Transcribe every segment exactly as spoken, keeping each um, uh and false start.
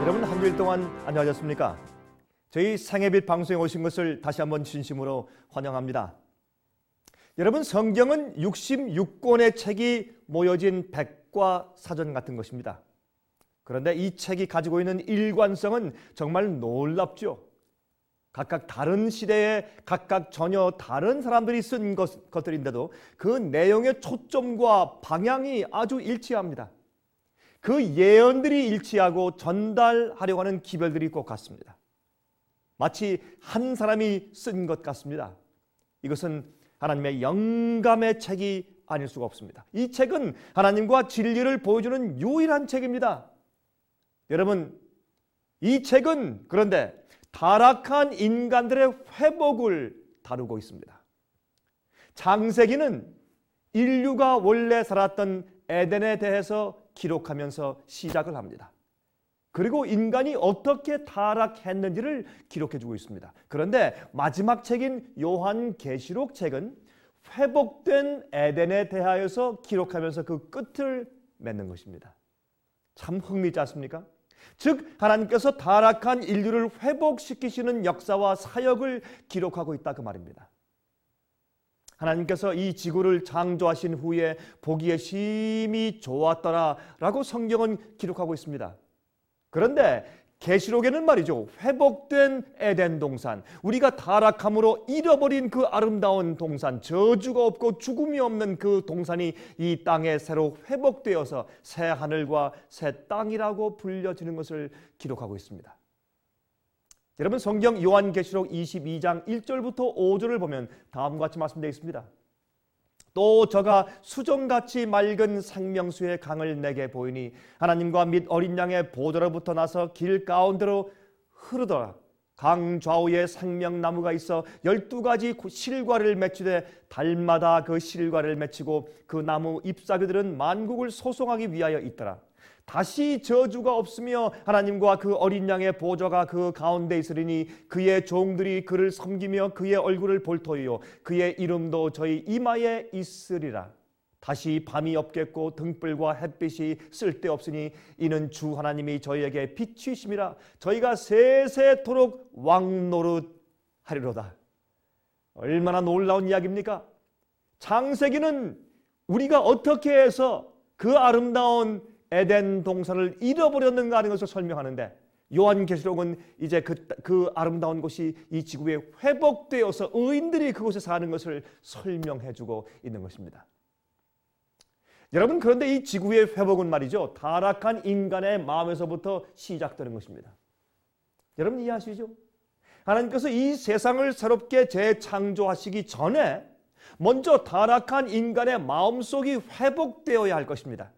여러분 한 주일 동안 안녕하셨습니까? 저희 생애빛 방송에 오신 것을 다시 한번 진심으로 환영합니다. 여러분, 성경은 육십육 권의 책이 모여진 백과 사전 같은 것입니다. 그런데 이 책이 가지고 있는 일관성은 정말 놀랍죠. 각각 다른 시대에 각각 전혀 다른 사람들이 쓴 것, 것들인데도 그 내용의 초점과 방향이 아주 일치합니다. 그 예언들이 일치하고 전달하려고 하는 기별들이 꼭 같습니다. 마치 한 사람이 쓴 것 같습니다. 이것은 하나님의 영감의 책이 아닐 수가 없습니다. 이 책은 하나님과 진리를 보여주는 유일한 책입니다. 여러분, 이 책은 그런데 타락한 인간들의 회복을 다루고 있습니다. 창세기는 인류가 원래 살았던 에덴에 대해서 기록하면서 시작을 합니다. 그리고 인간이 어떻게 타락했는지를 기록해주고 있습니다. 그런데 마지막 책인 요한계시록 책은 회복된 에덴에 대하여서 기록하면서 그 끝을 맺는 것입니다. 참 흥미있지 않습니까? 즉 하나님께서 타락한 인류를 회복시키시는 역사와 사역을 기록하고 있다 그 말입니다. 하나님께서 이 지구를 창조하신 후에 보기에 심히 좋았더라 라고 성경은 기록하고 있습니다. 그런데 계시록에는 말이죠, 회복된 에덴 동산, 우리가 타락함으로 잃어버린 그 아름다운 동산, 저주가 없고 죽음이 없는 그 동산이 이 땅에 새로 회복되어서 새 하늘과 새 땅이라고 불려지는 것을 기록하고 있습니다. 여러분, 성경 요한계시록 이십이 장 일 절부터 오 절을 보면 다음과 같이 말씀되어 있습니다. 또 저가 수정같이 맑은 생명수의 강을 내게 보이니 하나님과 및 어린 양의 보좌로부터 나서 길 가운데로 흐르더라. 강 좌우에 생명나무가 있어 열두 가지 실과를 맺히되 달마다 그 실과를 맺히고 그 나무 잎사귀들은 만국을 소송하기 위하여 있더라. 다시 저주가 없으며 하나님과 그 어린 양의 보좌가 그 가운데 있으리니 그의 종들이 그를 섬기며 그의 얼굴을 볼 터이요 그의 이름도 저희 이마에 있으리라. 다시 밤이 없겠고 등불과 햇빛이 쓸데없으니 이는 주 하나님이 저희에게 빛이심이라. 저희가 세세토록 왕노릇 하리로다. 얼마나 놀라운 이야기입니까? 창세기는 우리가 어떻게 해서 그 아름다운 에덴 동산을 잃어버렸는가 하는 것을 설명하는데, 요한계시록은 이제 그, 그 아름다운 곳이 이 지구에 회복되어서 의인들이 그곳에 사는 것을 설명해주고 있는 것입니다. 여러분, 그런데 이 지구의 회복은 말이죠, 타락한 인간의 마음에서부터 시작되는 것입니다. 여러분 이해하시죠? 하나님께서 이 세상을 새롭게 재창조하시기 전에 먼저 타락한 인간의 마음속이 회복되어야 할 것입니다.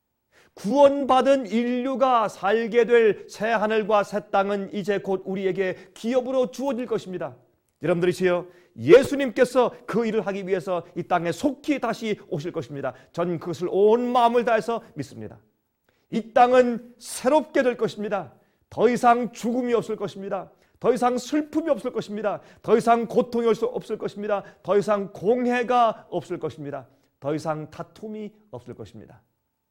구원받은 인류가 살게 될 새 하늘과 새 땅은 이제 곧 우리에게 기업으로 주어질 것입니다. 여러분들이시여, 예수님께서 그 일을 하기 위해서 이 땅에 속히 다시 오실 것입니다. 전 그것을 온 마음을 다해서 믿습니다. 이 땅은 새롭게 될 것입니다. 더 이상 죽음이 없을 것입니다. 더 이상 슬픔이 없을 것입니다. 더 이상 고통이 없을 것입니다. 더 이상 공해가 없을 것입니다. 더 이상 다툼이 없을 것입니다.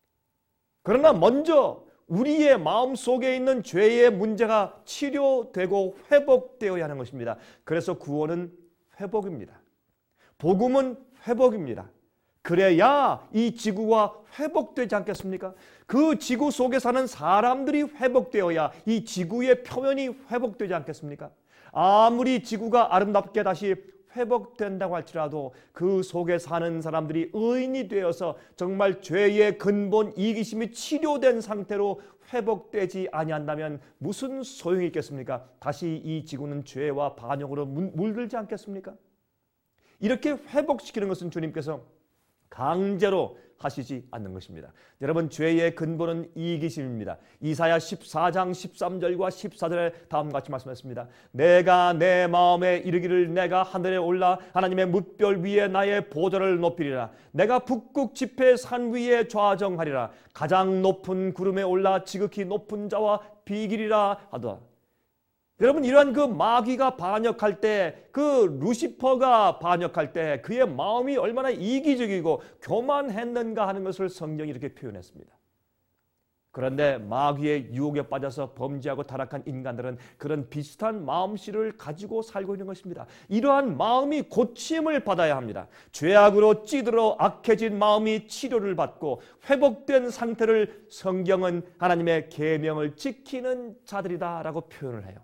그러나 먼저 우리의 마음 속에 있는 죄의 문제가 치료되고 회복되어야 하는 것입니다. 그래서 구원은 회복입니다. 복음은 회복입니다. 그래야 이 지구가 회복되지 않겠습니까? 그 지구 속에 사는 사람들이 회복되어야 이 지구의 표면이 회복되지 않겠습니까? 아무리 지구가 아름답게 다시 회복된다고 할지라도 그 속에 사는 사람들이 의인이 되어서 정말 죄의 근본 이기심이 치료된 상태로 회복되지 아니한다면 무슨 소용이 있겠습니까? 다시 이 지구는 죄와 반역으로 물들지 않겠습니까? 이렇게 회복시키는 것은 주님께서 강제로 하시지 않는 것입니다. 여러분, 죄의 근본은 이기심입니다. 이사야 십사 장 십삼 절과 십사 절에 다음과 같이 말씀했습니다. 내가 내 마음에 이르기를 내가 하늘에 올라 하나님의 뭇별 위에 나의 보좌를 높이리라. 내가 북극 지폐 산 위에 좌정하리라. 가장 높은 구름에 올라 지극히 높은 자와 비기리라 하더라. 여러분, 이러한 그 마귀가 반역할 때, 그 루시퍼가 반역할 때 그의 마음이 얼마나 이기적이고 교만했는가 하는 것을 성경이 이렇게 표현했습니다. 그런데 마귀의 유혹에 빠져서 범죄하고 타락한 인간들은 그런 비슷한 마음씨를 가지고 살고 있는 것입니다. 이러한 마음이 고침을 받아야 합니다. 죄악으로 찌들어 악해진 마음이 치료를 받고 회복된 상태를 성경은 하나님의 계명을 지키는 자들이다라고 표현을 해요.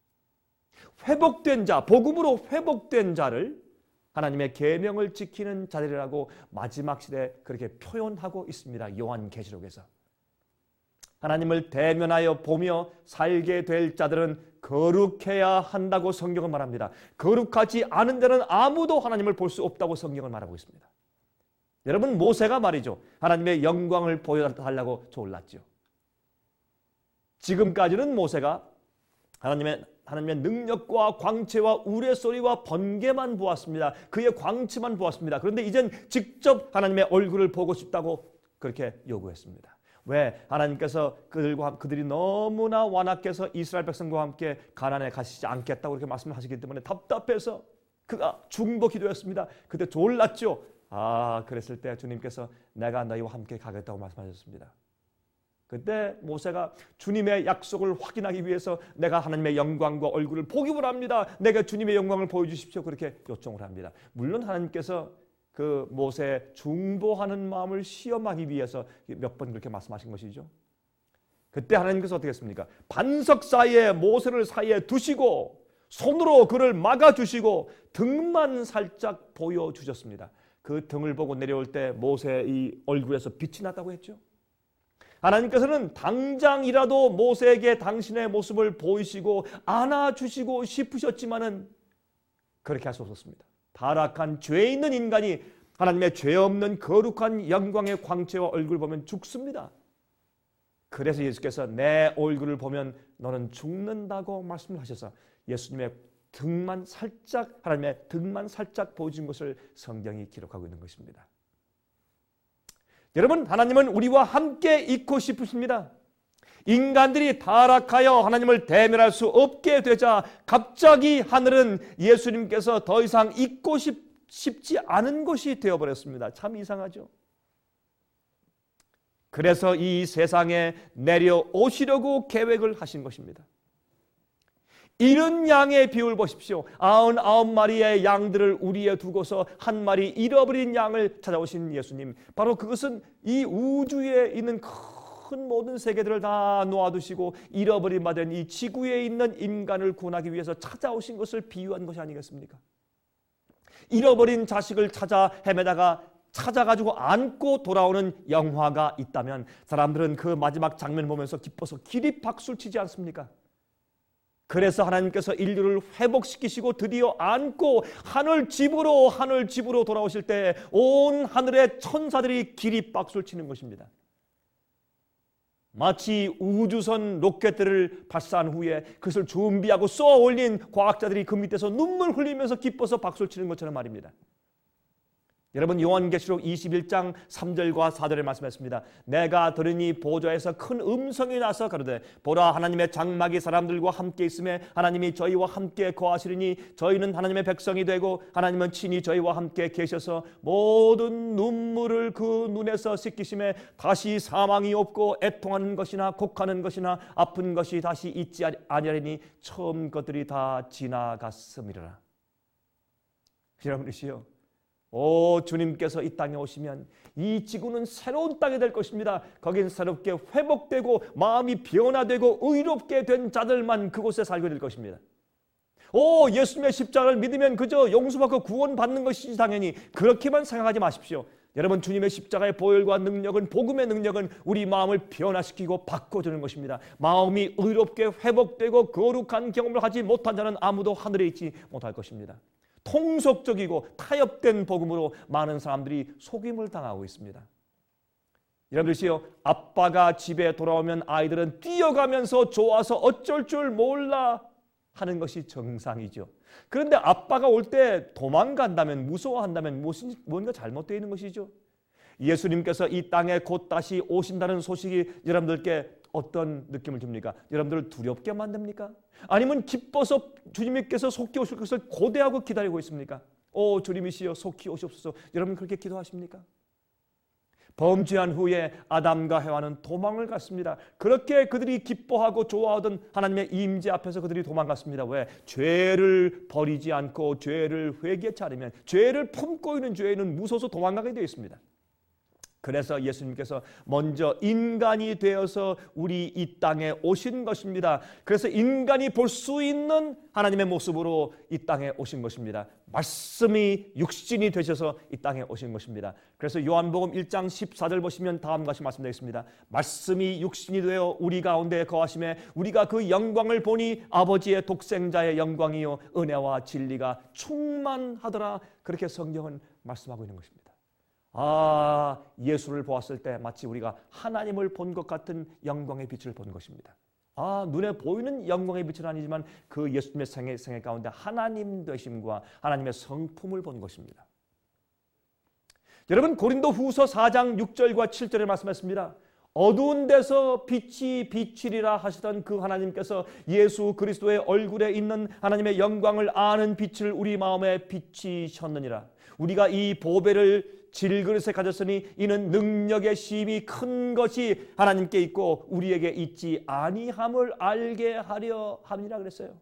회복된 자, 복음으로 회복된 자를 하나님의 계명을 지키는 자들이라고 마지막 시대에 그렇게 표현하고 있습니다. 요한계시록에서. 하나님을 대면하여 보며 살게 될 자들은 거룩해야 한다고 성경은 말합니다. 거룩하지 않은 자는 아무도 하나님을 볼 수 없다고 성경은 말하고 있습니다. 여러분, 모세가 말이죠. 하나님의 영광을 보여달라고 졸랐죠. 지금까지는 모세가 하나님의, 하나님의 능력과 광채와 우레소리와 번개만 보았습니다. 그의 광채만 보았습니다. 그런데 이젠 직접 하나님의 얼굴을 보고 싶다고 그렇게 요구했습니다. 왜? 하나님께서 그들과 그들이 너무나 완악해서 이스라엘 백성과 함께 가나안에 가시지 않겠다고 그렇게 말씀하시기 때문에 답답해서 그가 중보 기도했습니다. 그때 졸랐죠. 아, 그랬을 때 주님께서 내가 너희와 함께 가겠다고 말씀하셨습니다. 그때 모세가 주님의 약속을 확인하기 위해서 내가 하나님의 영광과 얼굴을 보기 원합니다. 내가 주님의 영광을 보여주십시오. 그렇게 요청을 합니다. 물론 하나님께서 그 모세의 중보하는 마음을 시험하기 위해서 몇 번 그렇게 말씀하신 것이죠. 그때 하나님께서 어떻게 했습니까? 반석 사이에 모세를 사이에 두시고 손으로 그를 막아주시고 등만 살짝 보여주셨습니다. 그 등을 보고 내려올 때 모세의 이 얼굴에서 빛이 났다고 했죠. 하나님께서는 당장이라도 모세에게 당신의 모습을 보이시고 안아주시고 싶으셨지만은 그렇게 할 수 없었습니다. 타락한 죄 있는 인간이 하나님의 죄 없는 거룩한 영광의 광채와 얼굴을 보면 죽습니다. 그래서 예수께서 내 얼굴을 보면 너는 죽는다고 말씀을 하셔서 예수님의 등만 살짝, 하나님의 등만 살짝 보여준 것을 성경이 기록하고 있는 것입니다. 여러분, 하나님은 우리와 함께 있고 싶으십니다. 인간들이 타락하여 하나님을 대면할 수 없게 되자 갑자기 하늘은 예수님께서 더 이상 있고 싶, 싶지 않은 것이 되어버렸습니다. 참 이상하죠. 그래서 이 세상에 내려오시려고 계획을 하신 것입니다. 잃은 양의 비율 보십시오. 아흔아홉 마리의 양들을 우리에 두고서 한 마리 잃어버린 양을 찾아오신 예수님. 바로 그것은 이 우주에 있는 큰 모든 세계들을 다 놓아두시고 잃어버린 바 된 이 지구에 있는 인간을 구원하기 위해서 찾아오신 것을 비유한 것이 아니겠습니까? 잃어버린 자식을 찾아 헤매다가 찾아가지고 안고 돌아오는 영화가 있다면 사람들은 그 마지막 장면을 보면서 기뻐서 기립박수를 치지 않습니까? 그래서 하나님께서 인류를 회복시키시고 드디어 안고 하늘 집으로 하늘 집으로 돌아오실 때 온 하늘의 천사들이 기립박수를 치는 것입니다. 마치 우주선 로켓들을 발사한 후에 그것을 준비하고 쏘아 올린 과학자들이 그 밑에서 눈물 흘리면서 기뻐서 박수를 치는 것처럼 말입니다. 여러분, 요한계시록 이십일 장 삼 절과 사 절에 말씀했습니다. 내가 들으니 보좌에서 큰 음성이 나서 가로되 보라, 하나님의 장막이 사람들과 함께 있음에 하나님이 저희와 함께 거하시리니 저희는 하나님의 백성이 되고 하나님은 친히 저희와 함께 계셔서 모든 눈물을 그 눈에서 씻기심에 다시 사망이 없고 애통하는 것이나 곡하는 것이나 아픈 것이 다시 있지 아니하리니 처음 것들이 다 지나갔음이라. 여러분이시여, 오, 주님께서 이 땅에 오시면 이 지구는 새로운 땅이 될 것입니다. 거긴 새롭게 회복되고 마음이 변화되고 의롭게 된 자들만 그곳에 살게 될 것입니다. 오, 예수님의 십자가를 믿으면 그저 용서받고 구원받는 것이지 당연히 그렇게만 생각하지 마십시오. 여러분, 주님의 십자가의 보혈과 능력은, 복음의 능력은 우리 마음을 변화시키고 바꿔주는 것입니다. 마음이 의롭게 회복되고 거룩한 경험을 하지 못한 자는 아무도 하늘에 있지 못할 것입니다. 통속적이고 타협된 복음으로 많은 사람들이 속임을 당하고 있습니다. 여러분들이요, 아빠가 집에 돌아오면 아이들은 뛰어가면서 좋아서 어쩔 줄 몰라 하는 것이 정상이죠. 그런데 아빠가 올 때 도망간다면, 무서워한다면 무슨, 뭔가 잘못되어 있는 것이죠. 예수님께서 이 땅에 곧 다시 오신다는 소식이 여러분들께 어떤 느낌을 줍니까? 여러분들을 두렵게 만듭니까? 아니면 기뻐서 주님께서 속히 오실 것을 고대하고 기다리고 있습니까? 오, 주님이시여 속히 오시옵소서. 여러분 그렇게 기도하십니까? 범죄한 후에 아담과 해와는 도망을 갔습니다. 그렇게 그들이 기뻐하고 좋아하던 하나님의 임재 앞에서 그들이 도망갔습니다. 왜? 죄를 버리지 않고 죄를 회개치 않으면, 죄를 품고 있는 죄인은 무서워서 도망가게 되어 있습니다. 그래서 예수님께서 먼저 인간이 되어서 우리 이 땅에 오신 것입니다. 그래서 인간이 볼 수 있는 하나님의 모습으로 이 땅에 오신 것입니다. 말씀이 육신이 되셔서 이 땅에 오신 것입니다. 그래서 요한복음 일 장 십사 절 보시면 다음과 같이 말씀드리겠습니다. 말씀이 육신이 되어 우리 가운데 거하심에 우리가 그 영광을 보니 아버지의 독생자의 영광이요 은혜와 진리가 충만하더라. 그렇게 성경은 말씀하고 있는 것입니다. 아, 예수를 보았을 때 마치 우리가 하나님을 본 것 같은 영광의 빛을 본 것입니다. 아, 눈에 보이는 영광의 빛은 아니지만 그 예수님의 생애, 생애 가운데 하나님 되심과 하나님의 성품을 본 것입니다. 여러분, 고린도 후서 사 장 육 절과 칠 절에 말씀했습니다. 어두운 데서 빛이 비치리라 하시던 그 하나님께서 예수 그리스도의 얼굴에 있는 하나님의 영광을 아는 빛을 우리 마음에 비치셨느니라. 우리가 이 보배를 질그릇에 가졌으니 이는 능력의 심이 큰 것이 하나님께 있고 우리에게 있지 아니함을 알게 하려 함이라 그랬어요.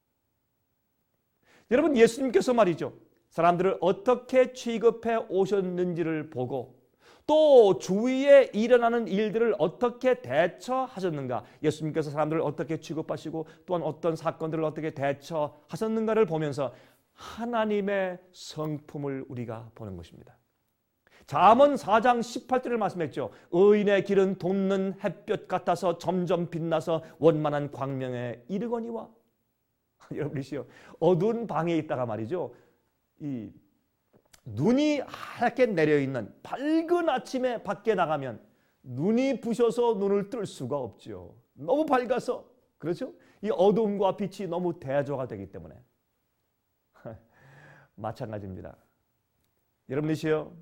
여러분, 예수님께서 말이죠, 사람들을 어떻게 취급해 오셨는지를 보고 또 주위에 일어나는 일들을 어떻게 대처하셨는가, 예수님께서 사람들을 어떻게 취급하시고 또한 어떤 사건들을 어떻게 대처하셨는가를 보면서 하나님의 성품을 우리가 보는 것입니다. 잠언 사 장 십팔 절을 말씀했죠. 의인의 길은 돋는 햇볕 같아서 점점 빛나서 원만한 광명에 이르거니와. 여러분이시요, 어두운 방에 있다가 말이죠, 이 눈이 하얗게 내려있는 밝은 아침에 밖에 나가면 눈이 부셔서 눈을 뜰 수가 없죠. 너무 밝아서. 그렇죠? 이 어둠과 빛이 너무 대조가 되기 때문에. 마찬가지입니다. 여러분이시요,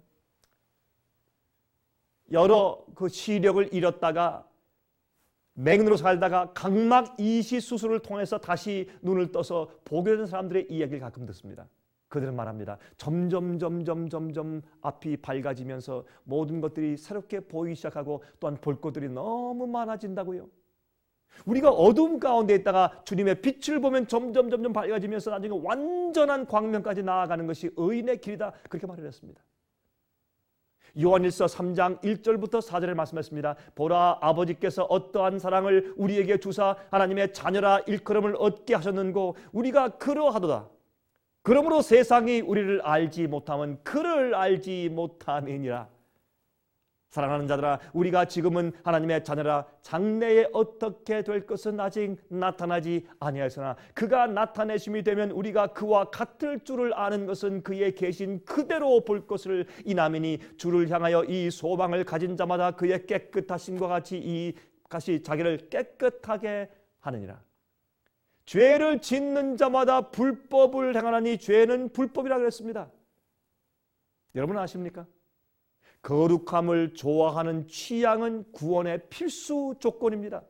여러 그 시력을 잃었다가 맹인으로 살다가 각막 이식 수술을 통해서 다시 눈을 떠서 보게 된 사람들의 이야기를 가끔 듣습니다. 그들은 말합니다. 점점 점점 점점 앞이 밝아지면서 모든 것들이 새롭게 보이기 시작하고 또한 볼 것들이 너무 많아진다고요. 우리가 어둠 가운데 있다가 주님의 빛을 보면 점점 점점 밝아지면서 나중에 완전한 광명까지 나아가는 것이 의인의 길이다. 그렇게 말을 했습니다. 요한일서 삼 장 일 절부터 사 절에 말씀했습니다. 보라, 아버지께서 어떠한 사랑을 우리에게 주사 하나님의 자녀라 일컬음을 얻게 하셨는고 우리가 그러하도다. 그러므로 세상이 우리를 알지 못하면 그를 알지 못함이니라. 사랑하는 자들아, 우리가 지금은 하나님의 자녀라. 장래에 어떻게 될 것은 아직 나타나지 아니하였으나 그가 나타내심이 되면 우리가 그와 같을 줄을 아는 것은 그의 계신 그대로 볼 것을 이남이니 주를 향하여 이 소망을 가진 자마다 그의 깨끗하심과 같이 이 같이 자기를 깨끗하게 하느니라. 죄를 짓는 자마다 불법을 행하나니 죄는 불법이라 그랬습니다. 여러분 아십니까? 거룩함을 좋아하는 취향은 구원의 필수 조건입니다.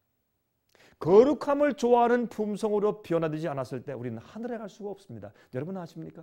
거룩함을 좋아하는 품성으로 변화되지 않았을 때 우리는 하늘에 갈 수가 없습니다. 여러분 아십니까?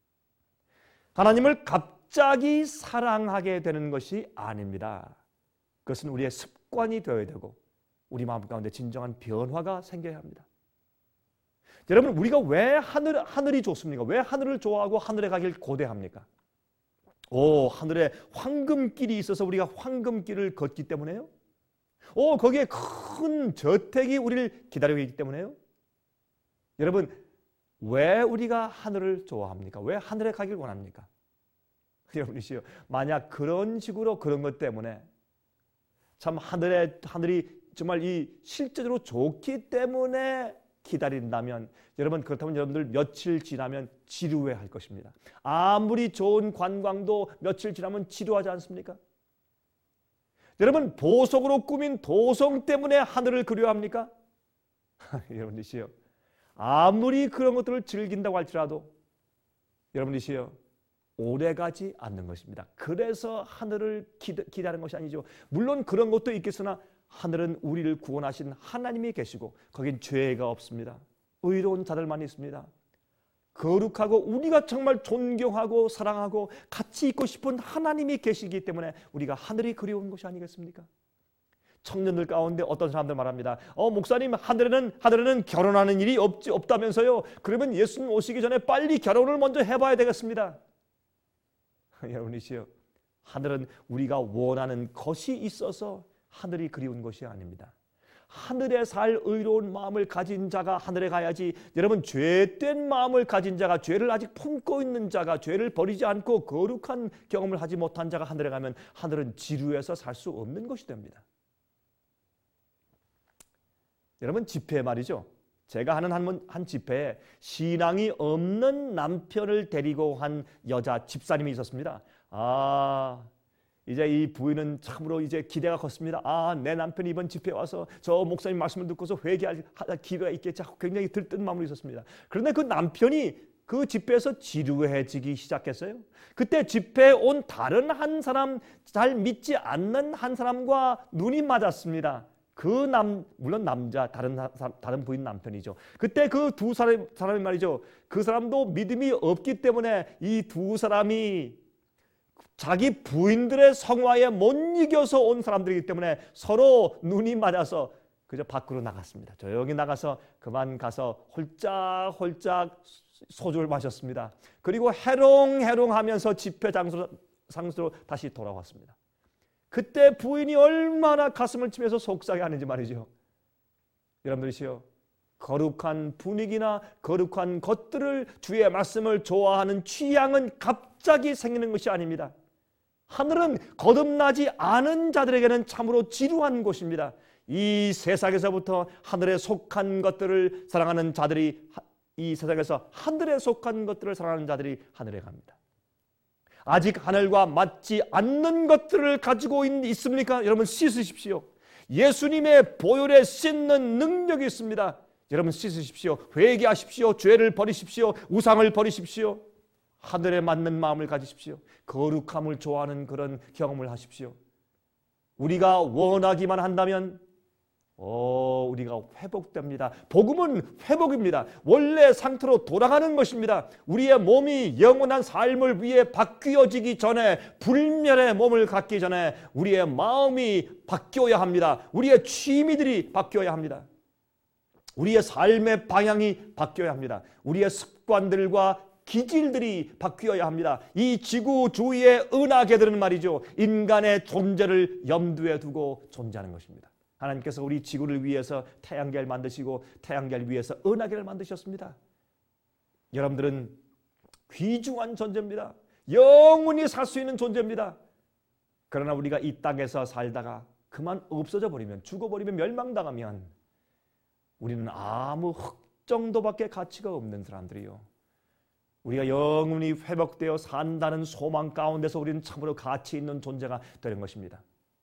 하나님을 갑자기 사랑하게 되는 것이 아닙니다. 그것은 우리의 습관이 되어야 되고 우리 마음 가운데 진정한 변화가 생겨야 합니다. 여러분, 우리가 왜 하늘, 하늘이 좋습니까? 왜 하늘을 좋아하고 하늘에 가길 고대합니까? 오, 하늘에 황금길이 있어서 우리가 황금길을 걷기 때문에요? 오, 거기에 큰 저택이 우리를 기다리고 있기 때문에요? 여러분, 왜 우리가 하늘을 좋아합니까? 왜 하늘에 가길 원합니까? 여러분이시요, 만약 그런 식으로 그런 것 때문에 참 하늘에, 하늘이 정말 이 실제로 좋기 때문에 기다린다면, 여러분 그렇다면 여러분들 며칠 지나면 지루해할 것입니다. 아무리 좋은 관광도 며칠 지나면 지루하지 않습니까? 여러분, 보석으로 꾸민 도성 때문에 하늘을 그리워합니까? 여러분이시요, 아무리 그런 것들을 즐긴다고 할지라도 여러분이시요, 오래가지 않는 것입니다. 그래서 하늘을 기다리는 것이 아니죠. 물론 그런 것도 있겠으나 하늘은 우리를 구원하신 하나님이 계시고 거긴 죄가 없습니다. 의로운 자들만 있습니다. 거룩하고 우리가 정말 존경하고 사랑하고 같이 있고 싶은 하나님이 계시기 때문에 우리가 하늘이 그리운 것이 아니겠습니까? 청년들 가운데 어떤 사람들 말합니다. 어 목사님, 하늘에는 하늘에는 결혼하는 일이 없지 없다면서요? 그러면 예수님 오시기 전에 빨리 결혼을 먼저 해봐야 되겠습니다. 여러분이시여, 하늘은 우리가 원하는 것이 있어서 하늘이 그리운 것이 아닙니다. 하늘에 살 의로운 마음을 가진 자가 하늘에 가야지. 여러분, 죄된 마음을 가진 자가, 죄를 아직 품고 있는 자가, 죄를 버리지 않고 거룩한 경험을 하지 못한 자가 하늘에 가면 하늘은 지루해서 살 수 없는 것이 됩니다. 여러분, 집회 말이죠. 제가 하는 한, 한 집회에 신앙이 없는 남편을 데리고 한 여자 집사님이 있었습니다. 아, 이제 이 부인은 참으로 이제 기대가 컸습니다. 아, 내 남편이 이번 집회에 와서 저 목사님 말씀을 듣고서 회개할 기회가 있겠지 하고 굉장히 들뜬 마음으로 있었습니다. 그런데 그 남편이 그 집회에서 지루해지기 시작했어요. 그때 집회에 온 다른 한 사람, 잘 믿지 않는 한 사람과 눈이 맞았습니다. 그 남, 물론 남자, 다른 다른 부인 남편이죠. 그때 그 두 사람, 사람이 말이죠. 그 사람도 믿음이 없기 때문에 이 두 사람이 자기 부인들의 성화에 못 이겨서 온 사람들이기 때문에 서로 눈이 맞아서 그저 밖으로 나갔습니다. 조용히 나가서 그만 가서 홀짝홀짝 소주를 마셨습니다. 그리고 해롱해롱하면서 집회 장소로, 장소로 다시 돌아왔습니다. 그때 부인이 얼마나 가슴을 치면서 속상해하는지 말이죠. 여러분들이시여, 거룩한 분위기나 거룩한 것들을, 주의 말씀을 좋아하는 취향은 갑자기 생기는 것이 아닙니다. 하늘은 거듭나지 않은 자들에게는 참으로 지루한 곳입니다. 이 세상에서부터 하늘에 속한 것들을 사랑하는 자들이, 이 세상에서 하늘에 속한 것들을 사랑하는 자들이 하늘에 갑니다. 아직 하늘과 맞지 않는 것들을 가지고 있습니까? 여러분, 씻으십시오. 예수님의 보혈에 씻는 능력이 있습니다. 여러분, 씻으십시오. 회개하십시오. 죄를 버리십시오. 우상을 버리십시오. 하늘에 맞는 마음을 가지십시오. 거룩함을 좋아하는 그런 경험을 하십시오. 우리가 원하기만 한다면 오, 우리가 회복됩니다. 복음은 회복입니다. 원래 상태로 돌아가는 것입니다. 우리의 몸이 영원한 삶을 위해 바뀌어지기 전에, 불멸의 몸을 갖기 전에 우리의 마음이 바뀌어야 합니다. 우리의 취미들이 바뀌어야 합니다. 우리의 삶의 방향이 바뀌어야 합니다. 우리의 습관들과 기질들이 바뀌어야 합니다. 이 지구 주위의 은하계들은 말이죠, 인간의 존재를 염두에 두고 존재하는 것입니다. 하나님께서 우리 지구를 위해서 태양계를 만드시고 태양계를 위해서 은하계를 만드셨습니다. 여러분들은 귀중한 존재입니다. 영원히 살 수 있는 존재입니다. 그러나 우리가 이 땅에서 살다가 그만 없어져 버리면, 죽어버리면, 멸망당하면 우리는 아무 흙 정도밖에 가치가 없는 사람들이요. 우리가 영원히 회복되어 산다는 소망 가운데서 우리는 참으로 가치 있는 존재가 되는 것입니다.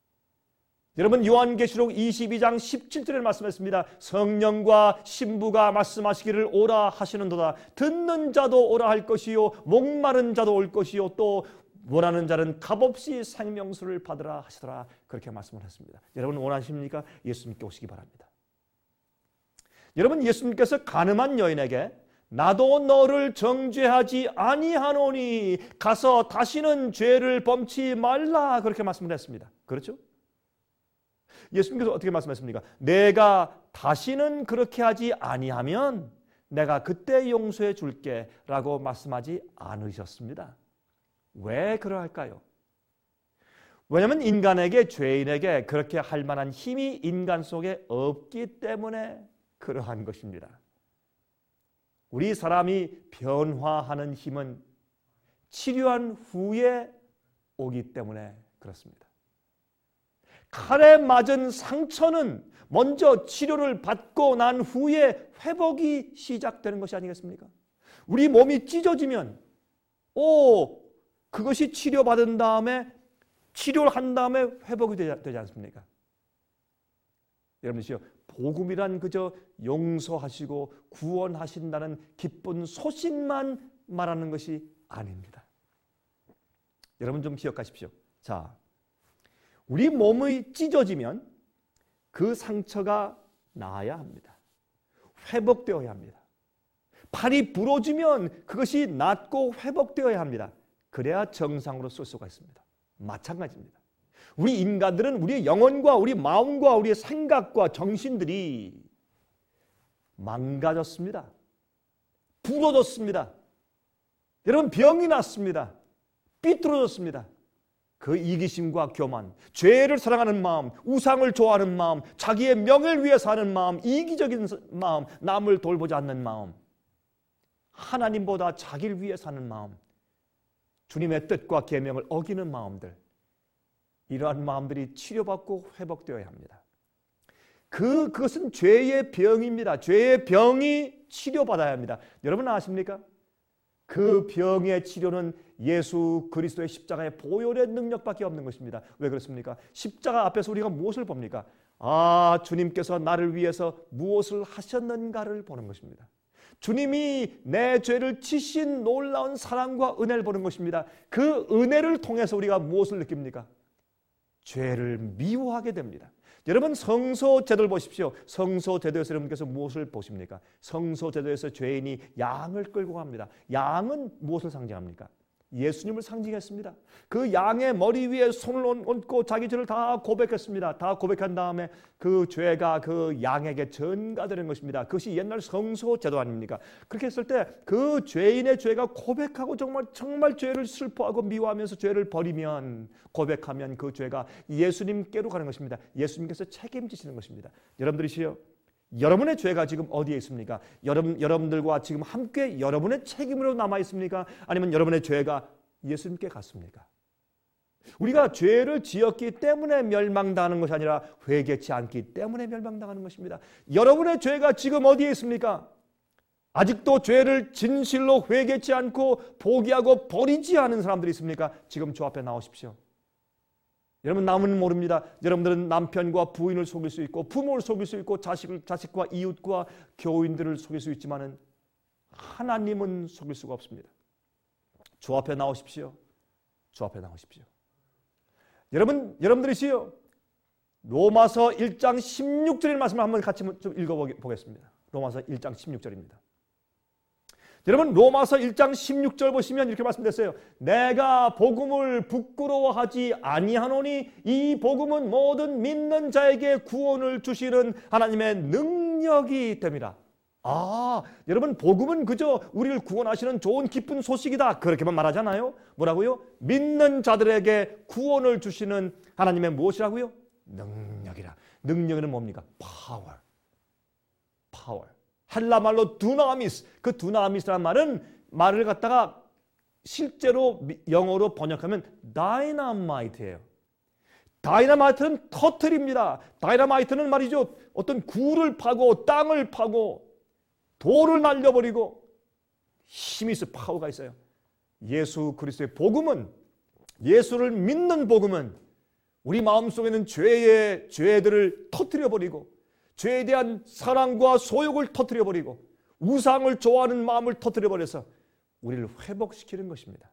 여러분, 요한계시록 이십이 장 십칠 절에 말씀했습니다. 성령과 신부가 말씀하시기를 오라 하시는도다. 듣는 자도 오라 할 것이요, 목마른 자도 올 것이요, 또 원하는 자는 값없이 생명수를 받으라 하시더라. 그렇게 말씀을 했습니다. 여러분, 원하십니까? 예수님께 오시기 바랍니다. 여러분, 예수님께서 가늠한 여인에게 나도 너를 정죄하지 아니하노니 가서 다시는 죄를 범치 말라, 그렇게 말씀을 했습니다. 그렇죠? 예수님께서 어떻게 말씀하십니까? 내가 다시는 그렇게 하지 아니하면 내가 그때 용서해 줄게 라고 말씀하지 않으셨습니다. 왜 그러할까요? 왜냐하면 인간에게, 죄인에게 그렇게 할 만한 힘이 인간 속에 없기 때문에 그러한 것입니다. 우리 사람이 변화하는 힘은 치료한 후에 오기 때문에 그렇습니다. 칼에 맞은 상처는 먼저 치료를 받고 난 후에 회복이 시작되는 것이 아니겠습니까? 우리 몸이 찢어지면 오, 그것이 치료받은 다음에, 치료를 한 다음에 회복이 되지, 되지 않습니까? 여러분이시여, 복음이란 그저 용서하시고 구원하신다는 기쁜 소식만 말하는 것이 아닙니다. 여러분 좀 기억하십시오. 자, 우리 몸이 찢어지면 그 상처가 나아야 합니다. 회복되어야 합니다. 팔이 부러지면 그것이 낫고 회복되어야 합니다. 그래야 정상으로 쓸 수가 있습니다. 마찬가지입니다. 우리 인간들은 우리의 영혼과 우리 마음과 우리의 생각과 정신들이 망가졌습니다. 부러졌습니다. 여러분, 병이 났습니다. 삐뚤어졌습니다. 그 이기심과 교만, 죄를 사랑하는 마음, 우상을 좋아하는 마음, 자기의 명예를 위해 사는 마음, 이기적인 마음, 남을 돌보지 않는 마음, 하나님보다 자기를 위해 사는 마음, 주님의 뜻과 계명을 어기는 마음들, 이러한 마음들이 치료받고 회복되어야 합니다. 그, 그것은 죄의 병입니다. 죄의 병이 치료받아야 합니다. 여러분 아십니까? 그 병의 치료는 예수 그리스도의 십자가의 보혈의 능력밖에 없는 것입니다. 왜 그렇습니까? 십자가 앞에서 우리가 무엇을 봅니까? 아, 주님께서 나를 위해서 무엇을 하셨는가를 보는 것입니다. 주님이 내 죄를 지신 놀라운 사랑과 은혜를 보는 것입니다. 그 은혜를 통해서 우리가 무엇을 느낍니까? 죄를 미워하게 됩니다. 여러분, 성소제도를 보십시오. 성소제도에서 여러분께서 무엇을 보십니까? 성소제도에서 죄인이 양을 끌고 갑니다. 양은 무엇을 상징합니까? 예수님을 상징했습니다. 그 양의 머리 위에 손을 얹고 자기 죄를 다 고백했습니다. 다 고백한 다음에 그 죄가 그 양에게 전가되는 것입니다. 그것이 옛날 성소제도 아닙니까? 그렇게 했을 때 그 죄인의 죄가 고백하고 정말 정말 죄를 슬퍼하고 미워하면서 죄를 버리면, 고백하면 그 죄가 예수님께로 가는 것입니다. 예수님께서 책임지시는 것입니다. 여러분들이시요, 여러분의 죄가 지금 어디에 있습니까? 여러분, 여러분들과 지금 함께 여러분의 책임으로 남아 있습니까? 아니면 여러분의 죄가 예수님께 갔습니까? 우리가 죄를 지었기 때문에 멸망당하는 것이 아니라 회개치 않기 때문에 멸망당하는 것입니다. 여러분의 죄가 지금 어디에 있습니까? 아직도 죄를 진실로 회개치 않고 포기하고 버리지 않은 사람들이 있습니까? 지금 저 앞에 나오십시오. 여러분, 남은 모릅니다. 여러분들은 남편과 부인을 속일 수 있고, 부모를 속일 수 있고, 자식을, 자식과 이웃과 교인들을 속일 수 있지만은 하나님은 속일 수가 없습니다. 주 앞에 나오십시오. 주 앞에 나오십시오. 여러분, 여러분들이시요, 로마서 일 장 십육 절의 말씀을 한번 같이 좀 읽어보겠습니다. 로마서 일 장 십육 절입니다. 여러분, 로마서 일 장 십육 절 보시면 이렇게 말씀됐어요. 내가 복음을 부끄러워하지 아니하노니 이 복음은 모든 믿는 자에게 구원을 주시는 하나님의 능력이 됨이라. 아, 여러분, 복음은 그저 우리를 구원하시는 좋은 기쁜 소식이다, 그렇게만 말하잖아요. 뭐라고요? 믿는 자들에게 구원을 주시는 하나님의 무엇이라고요? 능력이라. 능력은 뭡니까? 파워. 파워. 헬라 말로 두나미스. 그 두나미스라는 말은 말을 갖다가 실제로 영어로 번역하면 다이너마이트예요. 다이너마이트는 터트립니다. 다이너마이트는 말이죠, 어떤 굴을 파고 땅을 파고 돌을 날려버리고 힘이 있어, 파워가 있어요. 예수 그리스도의 복음은, 예수를 믿는 복음은 우리 마음속에 있는 죄의 죄들을 터트려버리고, 죄에 대한 사랑과 소욕을 터뜨려버리고, 우상을 좋아하는 마음을 터뜨려버려서 우리를 회복시키는 것입니다.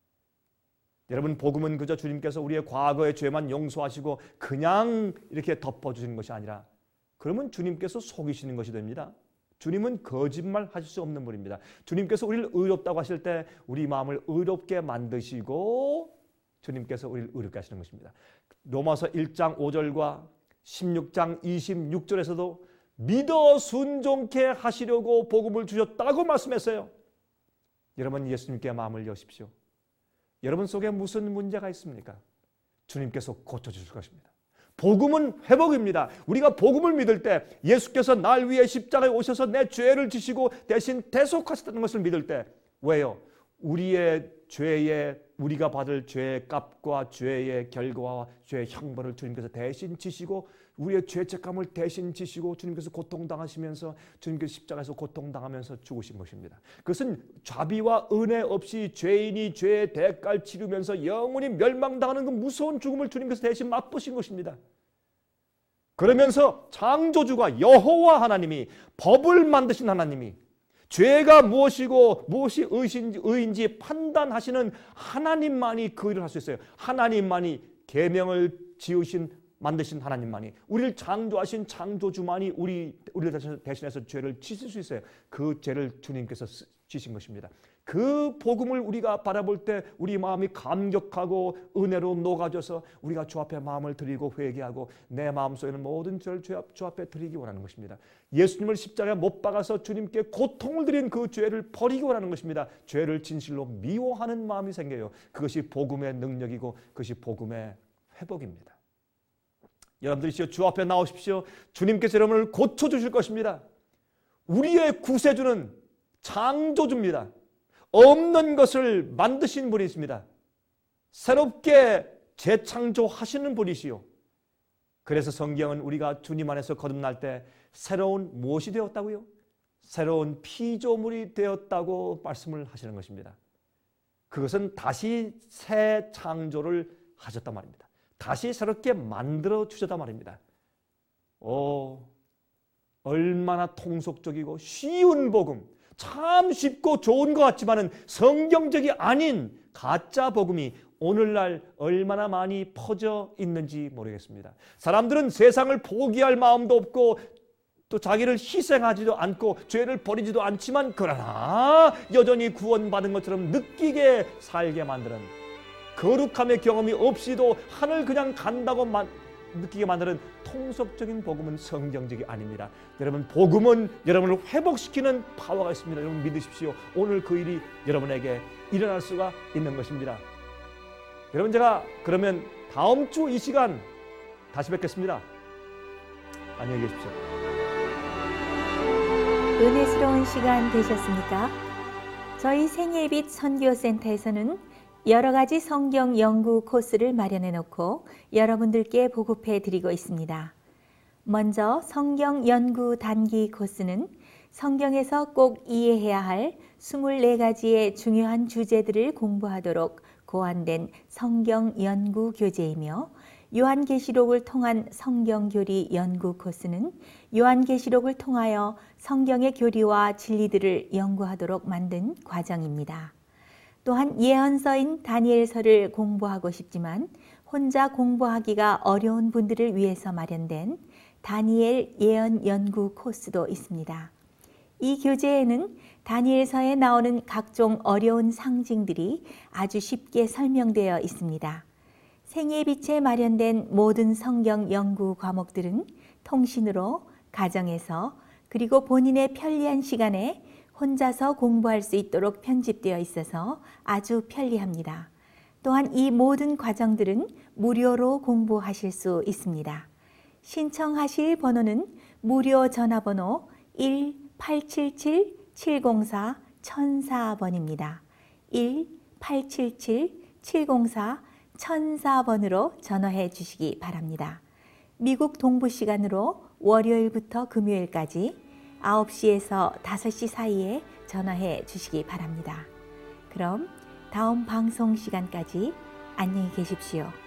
여러분, 복음은 그저 주님께서 우리의 과거의 죄만 용서하시고 그냥 이렇게 덮어주시는 것이 아니라, 그러면 주님께서 속이시는 것이 됩니다. 주님은 거짓말 하실 수 없는 분입니다. 주님께서 우리를 의롭다고 하실 때 우리 마음을 의롭게 만드시고 주님께서 우리를 의롭게 하시는 것입니다. 로마서 일 장 오 절과 십육 장 이십육 절에서도 믿어 순종케 하시려고 복음을 주셨다고 말씀했어요. 여러분, 예수님께 마음을 여십시오. 여러분 속에 무슨 문제가 있습니까? 주님께서 고쳐주실 것입니다. 복음은 회복입니다. 우리가 복음을 믿을 때, 예수께서 날 위해 십자가에 오셔서 내 죄를 지시고 대신 대속하셨다는 것을 믿을 때, 왜요? 우리의 죄에, 우리가 받을 죄의 값과 죄의 결과와 죄의 형벌을 주님께서 대신 지시고, 우리의 죄책감을 대신 지시고 주님께서 고통당하시면서, 주님께서 십자가에서 고통당하면서 죽으신 것입니다. 그것은 자비와 은혜 없이 죄인이 죄의 대가를 치르면서 영원히 멸망당하는 그 무서운 죽음을 주님께서 대신 맛보신 것입니다. 그러면서 창조주가 여호와 하나님이, 법을 만드신 하나님이, 죄가 무엇이고 무엇이 의인지, 의인지 판단하시는 하나님만이 그 일을 할 수 있어요. 하나님만이 계명을 지으신 만드신 하나님만이, 우리를 창조하신 창조주만이 우리, 우리를 대신해서 죄를 지실 수 있어요. 그 죄를 주님께서 지신 것입니다. 그 복음을 우리가 바라볼 때 우리 마음이 감격하고 은혜로 녹아져서 우리가 주 앞에 마음을 드리고 회개하고 내 마음속에는 모든 죄를 주 앞에 드리기 원하는 것입니다. 예수님을 십자가에 못 박아서 주님께 고통을 드린 그 죄를 버리기 원하는 것입니다. 죄를 진실로 미워하는 마음이 생겨요. 그것이 복음의 능력이고 그것이 복음의 회복입니다. 여러분들이 주 앞에 나오십시오. 주님께서 여러분을 고쳐주실 것입니다. 우리의 구세주는 창조주입니다. 없는 것을 만드신 분이 있습니다. 새롭게 재창조하시는 분이시요. 그래서 성경은 우리가 주님 안에서 거듭날 때 새로운 무엇이 되었다고요? 새로운 피조물이 되었다고 말씀을 하시는 것입니다. 그것은 다시 새 창조를 하셨단 말입니다. 다시 새롭게 만들어 주셨단 말입니다. 오, 얼마나 통속적이고 쉬운 복음, 참 쉽고 좋은 것 같지만은 성경적이 아닌 가짜 복음이 오늘날 얼마나 많이 퍼져 있는지 모르겠습니다. 사람들은 세상을 포기할 마음도 없고 또 자기를 희생하지도 않고 죄를 버리지도 않지만 그러나 여전히 구원받은 것처럼 느끼게 살게 만드는, 거룩함의 경험이 없이도 하늘 그냥 간다고 만, 느끼게 만드는 통속적인 복음은 성경적이 아닙니다. 여러분, 복음은 여러분을 회복시키는 파워가 있습니다. 여러분 믿으십시오. 오늘 그 일이 여러분에게 일어날 수가 있는 것입니다. 여러분, 제가 그러면 다음 주 이 시간 다시 뵙겠습니다. 안녕히 계십시오. 은혜스러운 시간 되셨습니까? 저희 생애빛 선교센터에서는 여러 가지 성경 연구 코스를 마련해 놓고 여러분들께 보급해 드리고 있습니다. 먼저 성경 연구 단기 코스는 성경에서 꼭 이해해야 할 이십사 가지의 중요한 주제들을 공부하도록 고안된 성경 연구 교재이며, 요한계시록을 통한 성경교리 연구 코스는 요한계시록을 통하여 성경의 교리와 진리들을 연구하도록 만든 과정입니다. 또한 예언서인 다니엘서를 공부하고 싶지만 혼자 공부하기가 어려운 분들을 위해서 마련된 다니엘 예언 연구 코스도 있습니다. 이 교재에는 다니엘서에 나오는 각종 어려운 상징들이 아주 쉽게 설명되어 있습니다. 생애빛에 마련된 모든 성경 연구 과목들은 통신으로, 가정에서, 그리고 본인의 편리한 시간에 혼자서 공부할 수 있도록 편집되어 있어서 아주 편리합니다. 또한 이 모든 과정들은 무료로 공부하실 수 있습니다. 신청하실 번호는 무료 전화번호 일 팔칠칠 칠공사 천사 번입니다. 일 팔칠칠 칠공사 천사 번으로 전화해 주시기 바랍니다. 미국 동부 시간으로 월요일부터 금요일까지 아홉 시에서 다섯 시 사이에 전화해 주시기 바랍니다. 그럼 다음 방송 시간까지 안녕히 계십시오.